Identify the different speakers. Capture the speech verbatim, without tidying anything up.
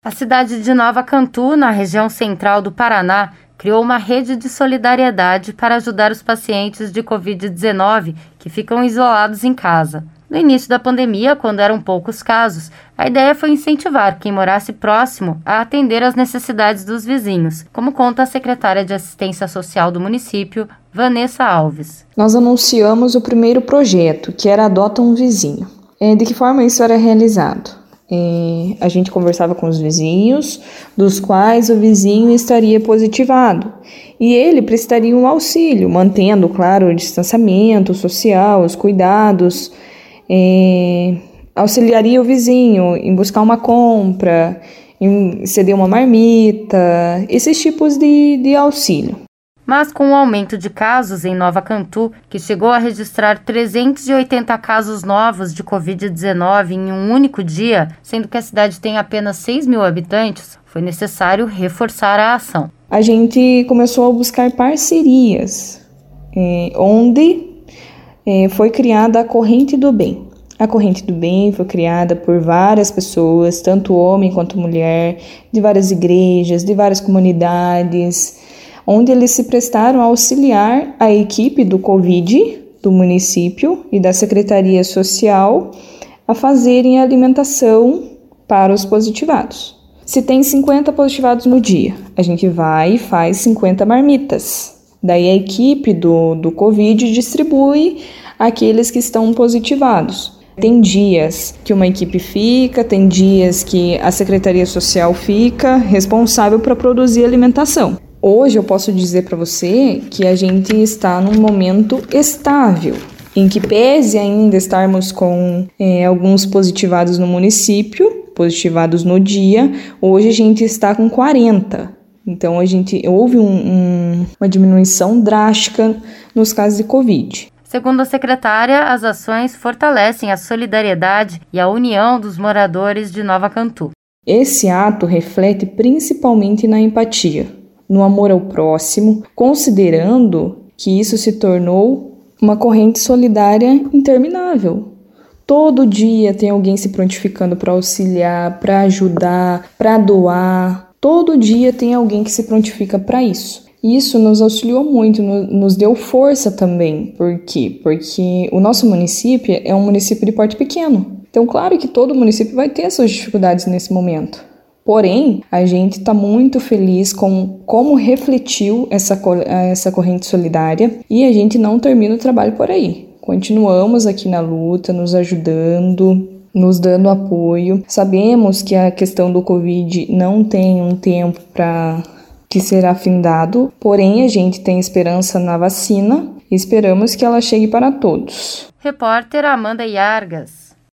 Speaker 1: A cidade de Nova Cantu, na região central do Paraná, criou uma rede de solidariedade para ajudar os pacientes de covid dezenove que ficam isolados em casa. No início da pandemia, quando eram poucos casos, a ideia foi incentivar quem morasse próximo a atender às necessidades dos vizinhos, como conta a secretária de Assistência Social do município, Vanessa Alves.
Speaker 2: Nós anunciamos o primeiro projeto, que era Adota um Vizinho. De que forma isso era realizado? É, a gente conversava com os vizinhos, dos quais o vizinho estaria positivado, e ele prestaria um auxílio, mantendo, claro, o distanciamento social, os cuidados, é, auxiliaria o vizinho em buscar uma compra, em ceder uma marmita, esses tipos de, de auxílio.
Speaker 1: Mas com o aumento de casos em Nova Cantu, que chegou a registrar trezentos e oitenta casos novos de covid dezenove em um único dia, sendo que a cidade tem apenas seis mil habitantes, foi necessário reforçar a ação.
Speaker 2: A gente começou a buscar parcerias, é, onde é, foi criada a Corrente do Bem. A Corrente do Bem foi criada por várias pessoas, tanto homem quanto mulher, de várias igrejas, de várias comunidades, onde eles se prestaram a auxiliar a equipe do Covid, do município e da Secretaria Social a fazerem a alimentação para os positivados. Se tem cinquenta positivados no dia, a gente vai e faz cinquenta marmitas. Daí a equipe do, do Covid distribui aqueles que estão positivados. Tem dias que uma equipe fica, tem dias que a Secretaria Social fica responsável para produzir alimentação. Hoje eu posso dizer para você que a gente está num momento estável, em que pese ainda estarmos com é, alguns positivados no município, positivados no dia, hoje a gente está com quarenta. Então a gente houve um, um, uma diminuição drástica nos casos de Covid.
Speaker 1: Segundo a secretária, as ações fortalecem a solidariedade e a união dos moradores de Nova Cantu.
Speaker 2: Esse ato reflete principalmente na empatia, no amor ao próximo, considerando que isso se tornou uma corrente solidária interminável. Todo dia tem alguém se prontificando para auxiliar, para ajudar, para doar. Todo dia tem alguém que se prontifica para isso. Isso nos auxiliou muito, nos deu força também. Por quê? Porque o nosso município é um município de porte pequeno. Então, claro que todo município vai ter suas dificuldades nesse momento. Porém, a gente está muito feliz com como refletiu essa, essa corrente solidária e a gente não termina o trabalho por aí. Continuamos aqui na luta, nos ajudando, nos dando apoio. Sabemos que a questão do Covid não tem um tempo para que será findado, porém a gente tem esperança na vacina e esperamos que ela chegue para todos.
Speaker 1: Repórter Amanda Yargas.